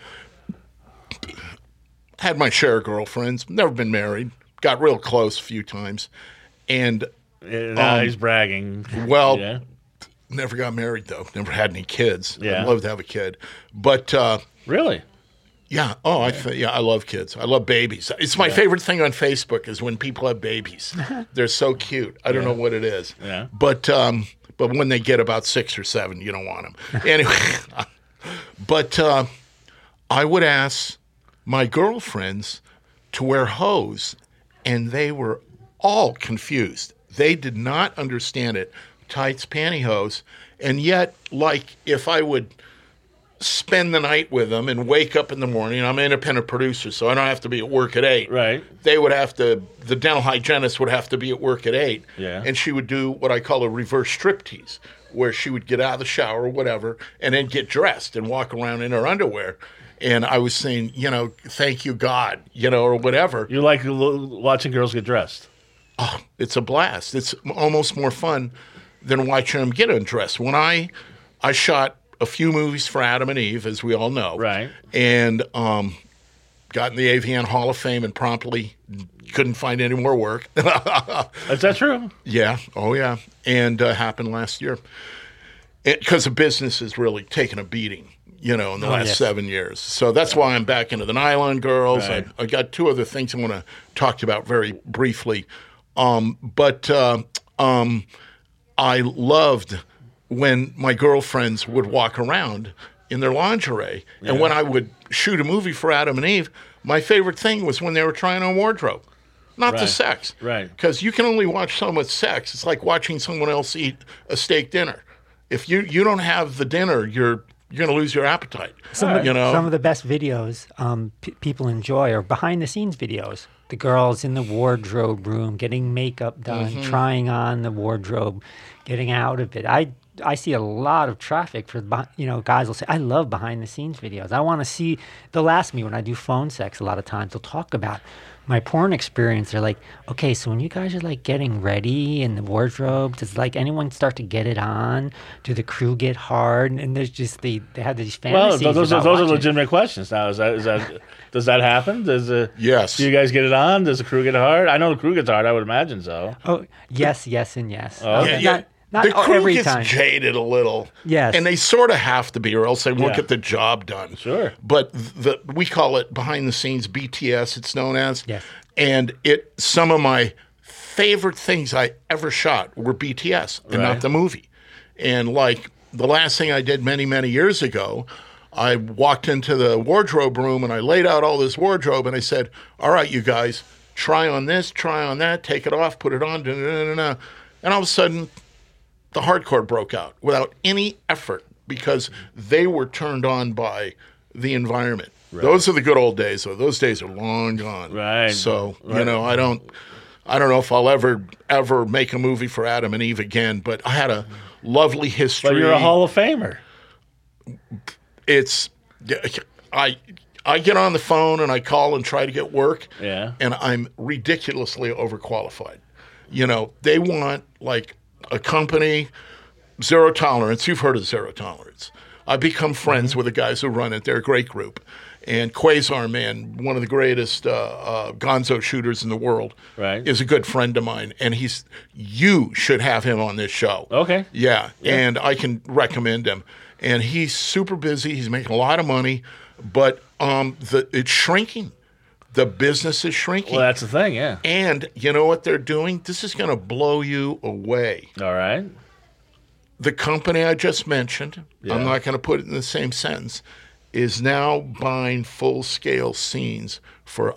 Had my share of girlfriends. Never been married. Got real close a few times. And now he's bragging. Well, never got married, though. Never had any kids. Yeah. I'd love to have a kid. But really? yeah. Oh, I love kids. I love babies. It's my favorite thing on Facebook is when people have babies. They're so cute. I don't know what it is. Yeah. But when they get about 6 or 7, you don't want them. Anyway, but I would ask my girlfriends to wear hose, and they were all confused. They did not understand it. Tights, pantyhose, and yet, like, if I would spend the night with them and wake up in the morning, I'm an independent producer, so I don't have to be at work at 8. Right. They would have to, the dental hygienist would have to be at work at 8. Yeah. And she would do what I call a reverse striptease, where she would get out of the shower or whatever and then get dressed and walk around in her underwear. And I was saying, thank you, God, or whatever. You like watching girls get dressed? Oh, it's a blast. It's almost more fun than watching them get undressed. When I shot a few movies for Adam and Eve, as we all know. Right. And got in the AVN Hall of Fame and promptly couldn't find any more work. Is that true? Yeah. Oh, yeah. And happened last year. Because the business has really taken a beating, in the last 7 years. So that's why I'm back into the Nylon Girls. Right. I got 2 other things I want to talk about very briefly. But I loved when my girlfriends would walk around in their lingerie. Yeah. And when I would shoot a movie for Adam and Eve, my favorite thing was when they were trying on wardrobe. Not the sex. Right. Because you can only watch so much sex. It's like watching someone else eat a steak dinner. If you don't have the dinner, you're going to lose your appetite. Some of the best videos people enjoy are behind-the-scenes videos. The girls in the wardrobe room getting makeup done, trying on the wardrobe, getting out of it. I see a lot of traffic for, guys will say, I love behind-the-scenes videos. I want to see, they'll ask me when I do phone sex a lot of times, they'll talk about my porn experience. They're like, okay, so when you guys are like getting ready in the wardrobe, does like anyone start to get it on? Do the crew get hard? And there's just they have these fantasies. Well, those are legitimate questions. Now, is that does that happen? Yes. Do you guys get it on? Does the crew get hard? I know the crew gets hard. I would imagine so. Oh, yes, and yes. Oh, yeah. Not the crew every gets time. jaded a little. Yes. And they sort of have to be, or else they won't get the job done. Sure. But we call it behind the scenes BTS, it's known as. Yes. And some of my favorite things I ever shot were BTS and not the movie. And like the last thing I did many, many years ago, I walked into the wardrobe room and I laid out all this wardrobe and I said, all right, you guys, try on this, try on that, take it off, put it on, and all of a sudden, the hardcore broke out without any effort because they were turned on by the environment. Right. Those are the good old days, though. Those days are long gone. Right. So, I don't know if I'll ever make a movie for Adam and Eve again, but I had a lovely history. But you're a Hall of Famer. I get on the phone and I call and try to get work. Yeah. And I'm ridiculously overqualified. They want like a company, Zero Tolerance. You've heard of Zero Tolerance. I've become friends with the guys who run it. They're a great group. And Quasar Man, one of the greatest gonzo shooters in the world, is a good friend of mine. And you should have him on this show. Okay. Yeah. And I can recommend him. And he's super busy. He's making a lot of money. But it's shrinking. The business is shrinking. Well, that's the thing, yeah. And you know what they're doing? This is going to blow you away. All right. The company I just mentioned, I'm not going to put it in the same sentence, is now buying full-scale scenes for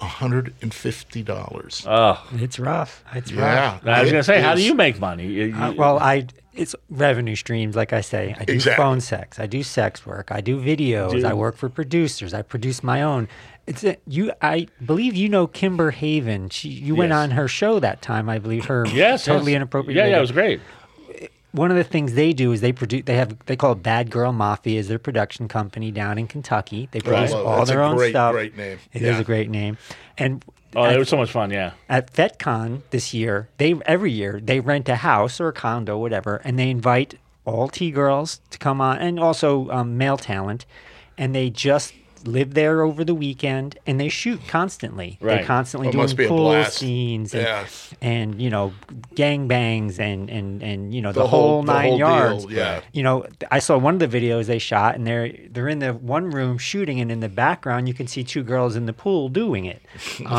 $150. Oh, It's rough. It's Yeah. rough. I was going to say, how do is. you make money? It's revenue streams, like I say. I do Exactly. phone sex. I do sex work. I do videos. I work for producers. I produce my own. I believe you know Kimber Haven. You went Yes. on her show that time. I believe her. Yes, Totally yes. inappropriate. Yeah, radio. it was great. One of the things they do is they call it Bad Girl Mafia is their production company down in Kentucky. They produce Well, all that's their a own great, stuff. great name. It is Yeah. a great name. And Oh, it was so much fun, yeah. at FetCon this year, every year they rent a house or a condo, whatever, and they invite all T-girls to come on, and also male talent, and they just live there over the weekend, and they shoot constantly. Right. They're constantly It doing must be a pool blast. scenes and, Yeah. and gangbangs and the The whole whole nine deal, yards. yeah. I saw one of the videos they shot, and they're in the one room shooting, and in the background you can see two girls in the pool doing it.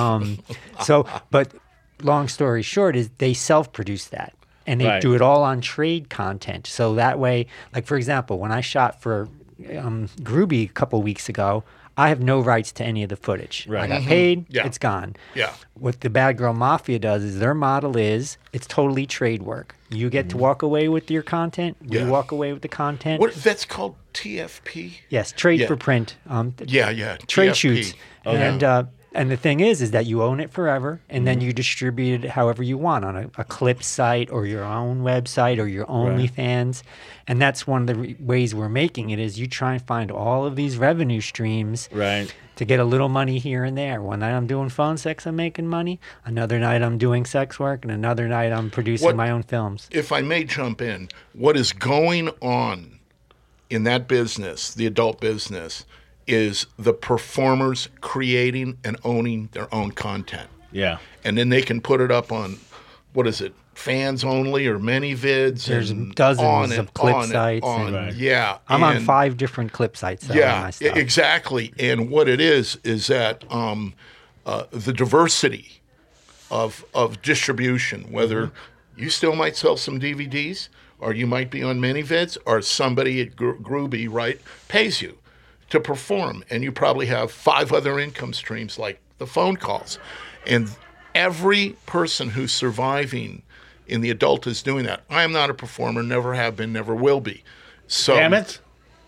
But long story short is they self-produce that, and they Right. do it all on trade content. So that way, like for example, when I shot for Groovy a couple weeks ago, I have no rights to any of the footage. Right. I got paid, Yeah. it's gone. Yeah. What the Bad Girl Mafia does is their model is it's totally trade work. You get to walk away with your content. We Yeah. walk away with the content. What that's called TFP? Yes, trade Yeah. for print. Yeah. Trade TFP. shoots. And the thing is that you own it forever, and then you distribute it however you want on a clip site or your own website or your OnlyFans. And that's one of the ways we're making it is you try and find all of these revenue streams Right. to get a little money here and there. One night I'm doing phone sex, I'm making money. Another night I'm doing sex work, and another night I'm producing my own films. If I may jump in, what is going on in that business, the adult business, is the performers creating and owning their own content. Yeah. And then they can put it up on, what is it, fans only or many vids? There's and dozens on of and clip on and sites on. and- Yeah. I'm on and- 5 different clip sites selling my stuff. exactly. And what it is that the diversity of distribution, whether you still might sell some DVDs or you might be on ManyVids or somebody at Groovy, right, pays you to perform. And you probably have 5 other income streams like the phone calls. And every person who's surviving in the adult is doing that. I am not a performer, never have been, never will be. So, Damn it.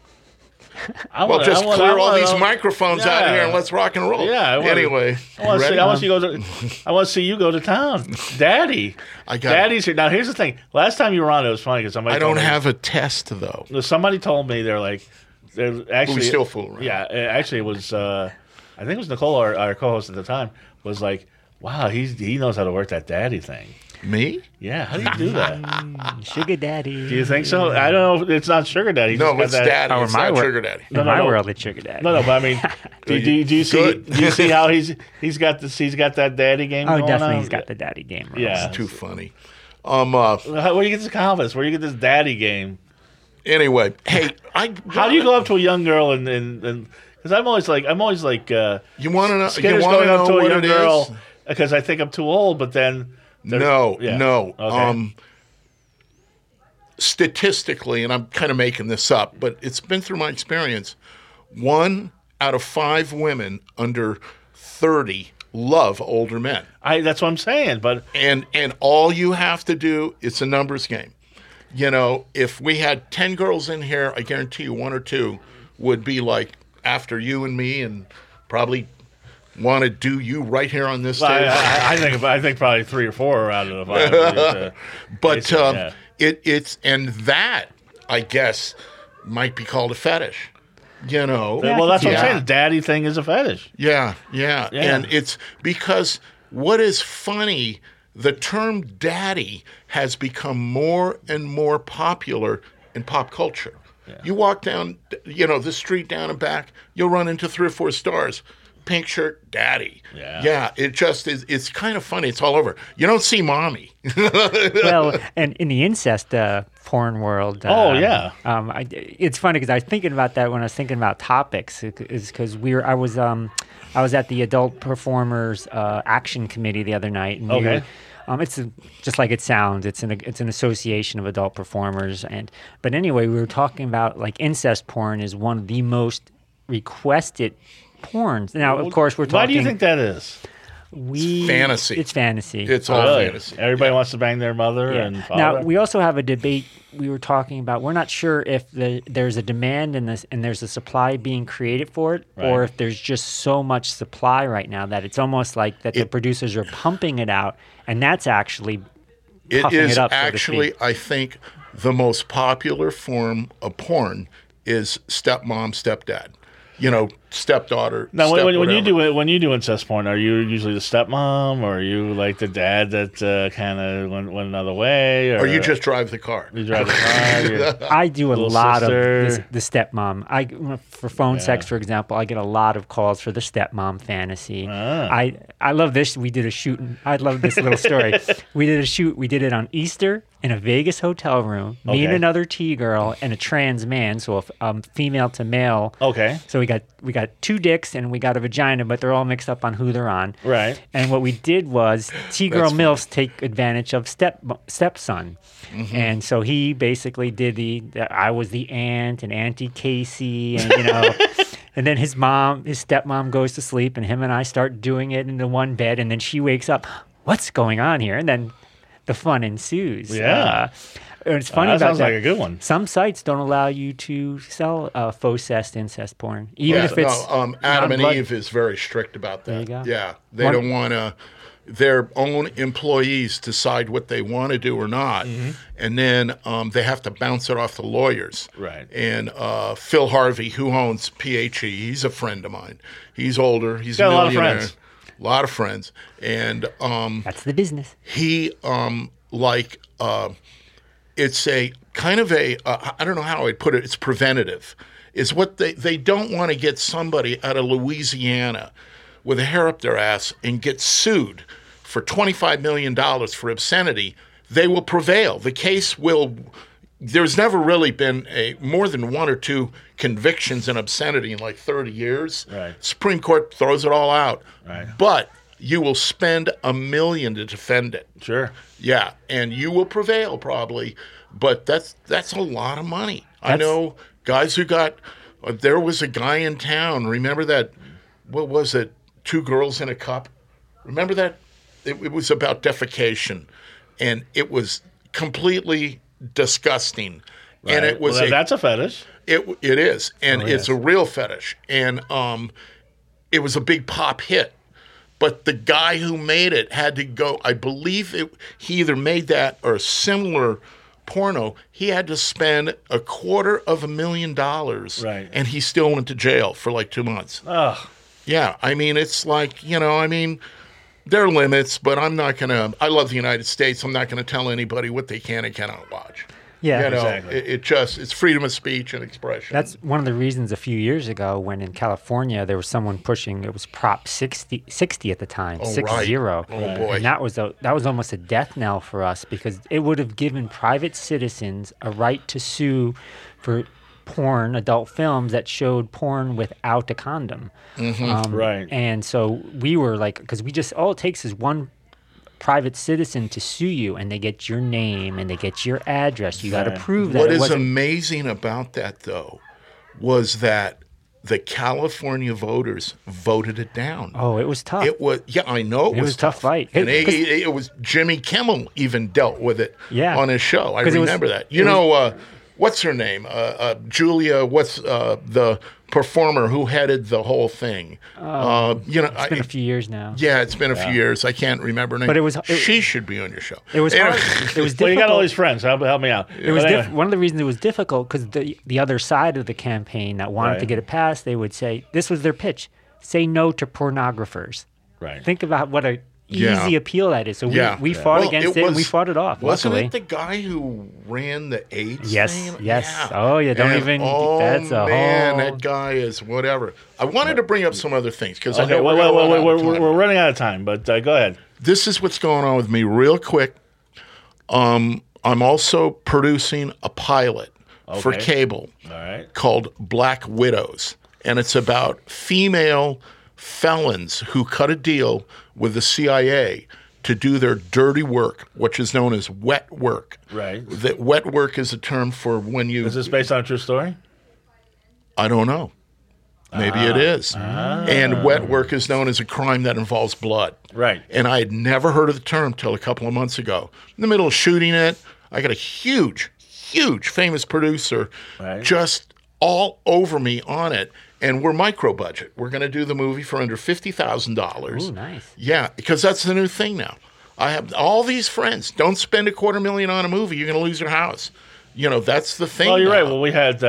well, just clear all these microphones out Yeah. here and let's rock and roll. Yeah, I wanna- Anyway, I want ready? to see you go to town, Daddy. I got- Daddy's here. Now here's the thing. Last time you were on, it was funny because somebody. I told don't me- have a test though. Somebody told me they're actually We still fool around. Yeah, actually it was. I think it was Nicole, our co-host at the time, was like, "Wow, he knows how to work that daddy thing." Me? Yeah, how do you do that? Sugar daddy. Do you think so? I don't know. It's not sugar daddy. He's No, just got it's that- daddy. Oh, It's my not word. sugar daddy. In No, my no. world, it's sugar daddy. No, but I mean, do you see? Good. Do you see how he's got this? He's got that daddy game. Oh, going definitely, on? he's got the daddy game. Rolls. Yeah. It's too funny. Where do you get this confidence? Where do you get this daddy game? Anyway, hey, How do you go up to a young girl and because I'm always like You want to know? Skinner's You want to going up know to a what young it girl is? because I think I'm too old, but then No. Okay. Statistically, and I'm kind of making this up, but it's been through my experience. 1 out of 5 women under 30 love older men. That's what I'm saying. But And all you have to do, it's a numbers game. You know, if we had 10 girls in here, I guarantee you 1 or 2 would be like after you and me and probably want to do you right here on this table. I think probably 3 or 4 are out of the 5. But basically, yeah. it's and that, I guess, might be called a fetish. You know. Well, that's what Yeah. I'm saying. The daddy thing is a fetish. Yeah. Yeah. And it's because what is funny, the term daddy has become more and more popular in pop culture. You walk down, the street down and back, you'll run into 3 or 4 stars. Pink shirt, daddy. Yeah. It just is. It's kind of funny. It's all over. You don't see mommy. Well, and in the incest porn world. It's funny because I was thinking about that when I was thinking about topics. Is because I was at the Adult Performers Action Committee the other night. And Okay. It's just like it sounds. It's an association of adult performers, but anyway, we were talking about like incest porn is one of the most requested porns. Now, of course, we're talking. Why do you think that is? Fantasy. It's fantasy. It's all Really? fantasy. Everybody wants to bang their mother Yeah. and father. Now we also have a debate. We were talking about. We're not sure if there's a demand in this and there's a supply being created for it, or Right. if there's just so much supply right now that it's almost like that the producers are pumping it out, and that's actually It puffing is it up. actually, so to speak. I think, the most popular form of porn is stepmom, stepdad. Stepdaughter. Now, step when you whatever. do it, when you do incest porn, are you usually the stepmom, or are you like the dad that kind of went another way, Or you just drive the car. you drive the car? you're- I do a Little lot sister. of the stepmom. For phone sex, for example, I get a lot of calls for the stepmom fantasy. Ah. I love this. We did a shoot. I love this little story. We did a shoot. We did it on Easter in a Vegas hotel room. Me and Okay. another T girl and a trans man. So female to male. Okay, So we got two dicks and we got a vagina, but they're all mixed up on who they're on. right. And what we did was T-girl That's MILFs take advantage of stepson. And so he basically did I was the aunt and Auntie Casey and and then his stepmom goes to sleep and him and I start doing it in the one bed and then she wakes up, what's going on here? And then the fun ensues. Yeah. And it's funny that about sounds that. like a good one. Some sites don't allow you to sell faux incest porn, even if it's Adam and non-blood. Eve is very strict about that. There you go. Yeah, they One- don't want to. Their own employees decide what they want to do or not, and then they have to bounce it off the lawyers. Right. And Phil Harvey, who owns PHE, he's a friend of mine. He's older. He's Got a lot of millionaire. friends. A lot of friends, and That's the business. he it's a kind of a I don't know how I'd put it. It's preventative. Is what they don't want to get somebody out of Louisiana with a hair up their ass and get sued for $25 million for obscenity. They will prevail. The case will. There's never really been more than one or two convictions in obscenity in like 30 years. Right. Supreme Court throws it all out. Right. But you will spend $1 million to defend it. Sure. Yeah, and you will prevail probably, but that's a lot of money. I know guys who got. There was a guy in town. Remember that? What was it? 2 girls in a cup. Remember that? It was about defecation, and it was completely disgusting. And Right. it was Well, that's a fetish. it is, and it's a real fetish, and it was a big pop hit. But the guy who made it had to go. I believe he either made that or a similar porno. He had to spend $250,000, Right. and he still went to jail for like 2 months. Ugh. Yeah, I mean, it's like there are limits, but I'm not gonna. I love the United States. I'm not gonna tell anybody what they can and cannot watch. Yeah. Exactly. It's freedom of speech and expression. That's one of the reasons a few years ago when in California there was someone pushing, it was Prop 60 at the time, 60. right. Oh, boy. And that was almost a death knell for us because it would have given private citizens a right to sue for porn, adult films that showed porn without a condom. Right. And so we were like, because all it takes is one private citizen to sue you and they get your name and they get your address. You got to Right. prove that What it is wasn't. amazing about that, though, was that the California voters voted it down. Oh, it was tough. It was, yeah, I know It was a tough fight. And Because- it was Jimmy Kimmel even dealt with it Yeah. on his show. I 'Cause it was- remember that. it was- What's her name? Julia. What's the performer who headed the whole thing? It's been a few years now. Yeah, it's been a few years. I can't remember her name. But it was- she should be on your show. It was Anyway. hard. It was difficult. Well, you got all these friends. Help me out. It was But anyway. one of the reasons it was difficult because the other side of the campaign that wanted to Right. get it passed, they would say this was their pitch: say no to pornographers. Right. Think about what a Yeah. easy appeal that is. So we fought Well, against it and we fought it off. Wasn't luckily. it the guy who ran the AIDS Yes, thing? yes. Yeah. Oh, yeah, don't And, even- Oh, that's a man, whole- that guy is whatever. I wanted to bring up some other things because I Okay, know well, we're gonna run out of time. we're running out of time, but go ahead. This is what's going on with me real quick. I'm also producing a pilot for Okay. cable All right. called Black Widows, and it's about female felons who cut a deal with the CIA to do their dirty work, which is known as wet work. Right. That wet work is a term for when you. Is this based on a true story? I don't know. Maybe it is. And wet work is known as a crime that involves blood. Right. And I had never heard of the term till a couple of months ago. In the middle of shooting it, I got a huge famous producer just all over me on it. And we're micro budget. We're going to do the movie for under $50,000. Ooh, nice. Yeah, because that's the new thing now. I have all these friends. Don't spend $250,000 on a movie. You're going to lose your house. That's the thing. Well, you're now. right. Well, we had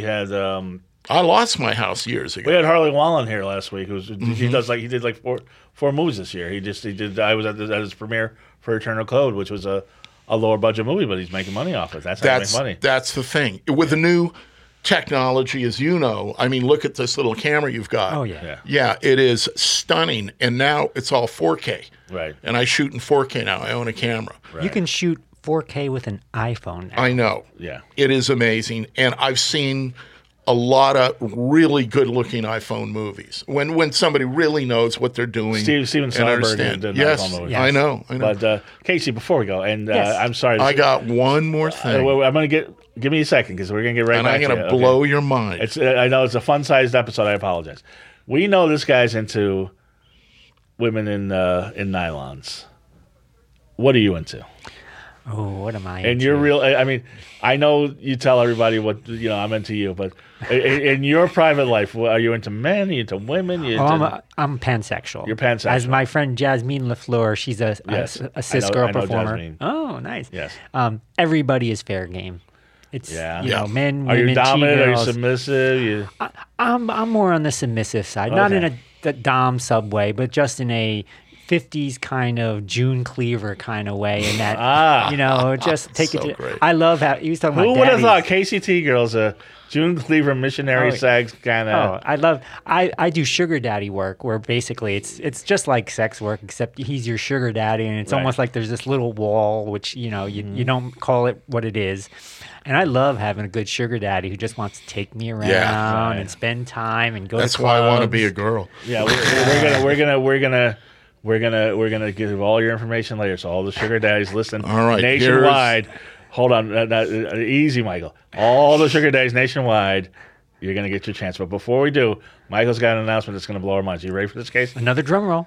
I lost my house years ago. we had Harley Wallen here last week. He did like four movies this year. He did. I was at his premiere for Eternal Code, which was a lower budget movie, but he's making money off it. That's how you make money. That's the thing. With the new technology, as you know, I mean, look at this little camera you've got. Oh, yeah. Yeah, it is stunning. And now it's all 4K. Right. And I shoot in 4K now. I own a camera. Right. You can shoot 4K with an iPhone now. I know. Yeah. It is amazing. And I've seen a lot of really good-looking iPhone movies. When somebody really knows what they're doing. Steven and Soderbergh understand. did an Yes, iPhone movie. I know. But Casey, before we go, and Yes. I'm sorry. I got one more thing. I'm going to give me a second because we're going to get right and back I'm to going it. to blow your mind. I know it's a fun-sized episode. I apologize. We know this guy's into women in nylons. What are you into? Oh, what am I? And into? you're real. I mean, I know you tell everybody what I'm into you, but in your private life, are you into men? Are you into women? I'm pansexual. You're pansexual. As my friend Jasmine LaFleur, she's a cis girl I know performer. Jasmine. Oh, nice. Yes. Everybody is fair game. It's Yeah. men, Are women, you dominant? Are you T-girls. submissive? I'm more on the submissive side, not in Okay. the dom subway, but just in a 50s kind of June Cleaver kind of way. In that, just take So it. great. I love how he was talking Who about. would have thought daddies. KCT girls a June Cleaver missionary sex kind of? I do sugar daddy work where basically it's just like sex work, except he's your sugar daddy, and it's Right. almost like there's this little wall which you don't call it what it is. And I love having a good sugar daddy who just wants to take me around Yeah. and spend time and go. That's to why I want to clubs. be a girl. Yeah, we're gonna give all your information later. So all the sugar daddies listen. All right, nationwide. Hold on, easy, Michael. All the sugar daddies nationwide. You're gonna get your chance. But before we do, Michael's got an announcement that's gonna blow our minds. You ready for this, case? Another drum roll.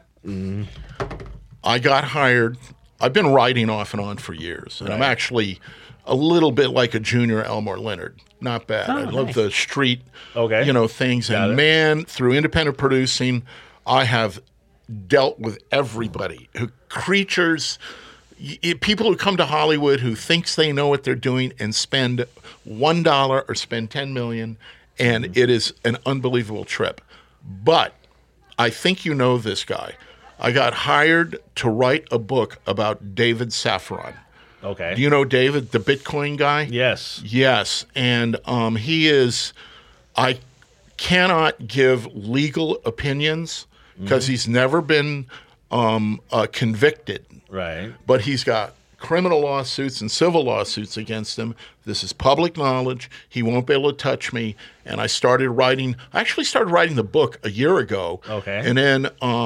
I got hired. I've been writing off and on for years, and I'm Right. actually a little bit like a junior Elmore Leonard. Not bad. I love nice. the street, Okay. things. Got And it. man, through independent producing, I have dealt with everybody, creatures, people who come to Hollywood who thinks they know what they're doing and spend $1 or spend 10 million, and it is an unbelievable trip. But I think you know this guy. I got hired to write a book about David Safran. Okay. Do you know David, the Bitcoin guy? Yes. Yes, and he is. I cannot give legal opinions because he's never been convicted, Right. but he's got criminal lawsuits and civil lawsuits against him. This is public knowledge. He won't be able to touch me. And I started writing. I actually started writing the book a year ago. Okay. And then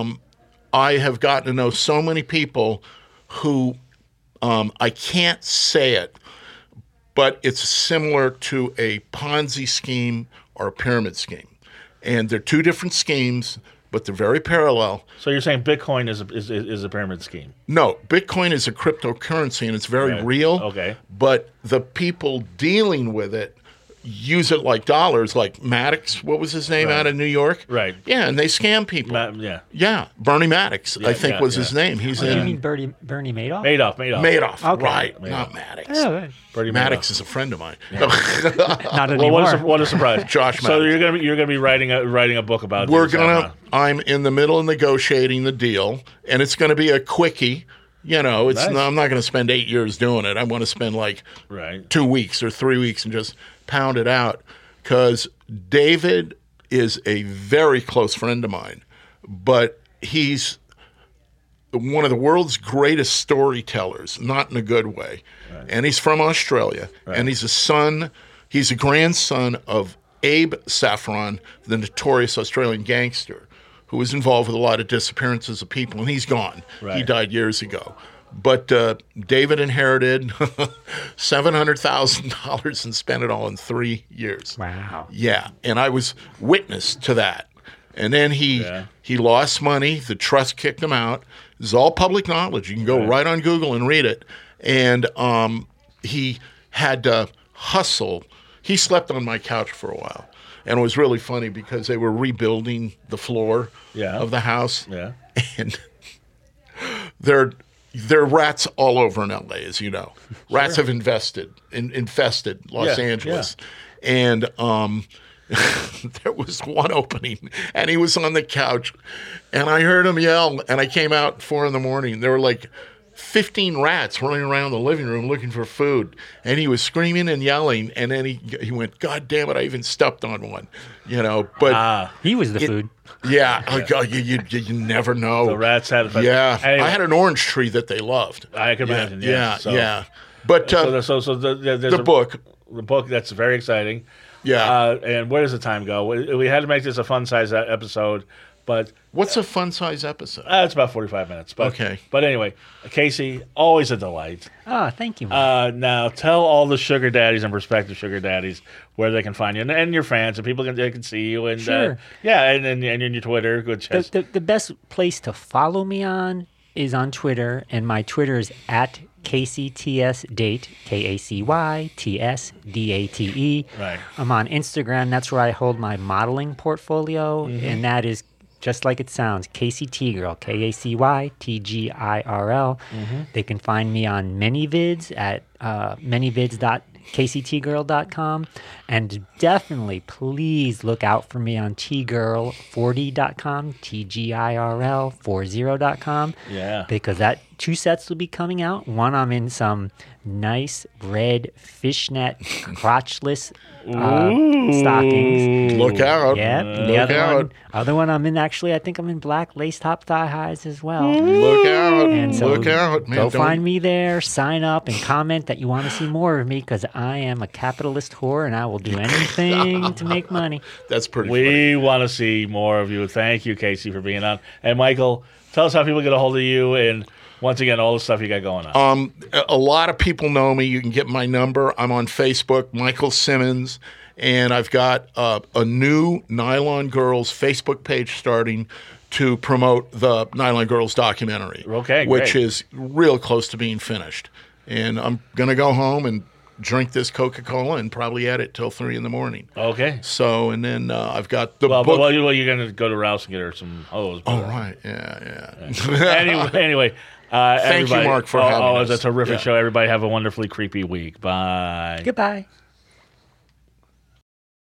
I have gotten to know so many people who I can't say it, but it's similar to a Ponzi scheme or a pyramid scheme. And they're two different schemes, but they're very parallel. So you're saying Bitcoin is a pyramid scheme? No, Bitcoin is a cryptocurrency and it's very Right. real. Okay. But the people dealing with it use it like dollars, like Maddox, what was his name, Right. out of New York? Right. Yeah, and they scam people. Yeah. Yeah, Bernie Maddox, I think yeah, was yeah. his name. He's Do you in mean Bernie Madoff? Madoff. Madoff, Okay. right, Madoff. not Maddox. Oh, right. Bernie Maddox Madoff. is a friend of mine. Not Well, anymore. what a surprise, Josh So Maddox. you're gonna be writing a book about. We're David gonna. Safran. I'm in the middle of negotiating the deal, and it's going to be a quickie. It's Nice. I'm not going to spend 8 years doing it. I want to spend like Right. 2 weeks or 3 weeks and just pound it out. Because David is a very close friend of mine, but he's one of the world's greatest storytellers, not in a good way. Right. And he's from Australia, and he's a grandson of Abe Safran, the notorious Australian gangster, who was involved with a lot of disappearances of people, and he's gone. Right. He died years ago. But David inherited $700,000 and spent it all in 3 years. Wow. Yeah, and I was witness to that. And then he lost money. The trust kicked him out. This is all public knowledge. You can go right on Google and read it. And he had to hustle. He slept on my couch for a while. And it was really funny because they were rebuilding the floor of the house. Yeah. And there are rats all over in LA, as you know. Rats have infested Los Angeles. And there was one opening, and he was on the couch, and I heard him yell, and I came out at 4 a.m. There were like 15 rats running around the living room looking for food, and he was screaming and yelling, and then he went, God damn it, I even stepped on one, but he was the food. Yeah, you never know. The rats had it. Yeah, anyway, I had an orange tree that they loved. I can imagine. But there's the book. The book, that's very exciting. Yeah. And where does the time go? We had to make this a fun size episode, but what's a fun size episode? It's about 45 minutes. But, okay. But anyway, Casey, always a delight. Oh, thank you, Mike. Now tell all the sugar daddies and prospective sugar daddies where they can find you and your fans, and people can see you. And sure. And your Twitter. Good. The best place to follow me on is on Twitter, and my Twitter is at KCTSDate, KACYTSDATE. Right. I'm on Instagram. That's where I hold my modeling portfolio, and that is just like it sounds, Casey T Girl, KACYTGIRL. They can find me on ManyVids at manyvids.kctgirl.com, and definitely please look out for me on tgirl40.com, TGIRL40.com. Yeah. Because that 2 sets will be coming out. One, I'm in some nice red fishnet crotchless stockings. Look out. Yeah. Look out. Other one I'm in, actually, I think I'm in black lace top thigh highs as well. Look out. And so look out, man. Go find me there, sign up, and comment that you want to see more of me, because I am a capitalist whore and I will do anything to make money. That's pretty funny. We want to see more of you. Thank you, Casey, for being on. And Michael, tell us how people get a hold of you, and once again, all the stuff you got going on. A lot of people know me. You can get my number. I'm on Facebook, Michael Simmons, and I've got a new Nylon Girls Facebook page starting to promote the Nylon Girls documentary. Okay, which great. is real close to being finished. And I'm going to go home and drink this Coca-Cola and probably at it till 3 a.m. Okay. So, and then I've got the book. Well, you're going to go to Rouse and get her some hose. Oh, right. Yeah. Anyway. Thank you, Mark, for having us. It's a terrific show. Everybody have a wonderfully creepy week. Bye. Goodbye.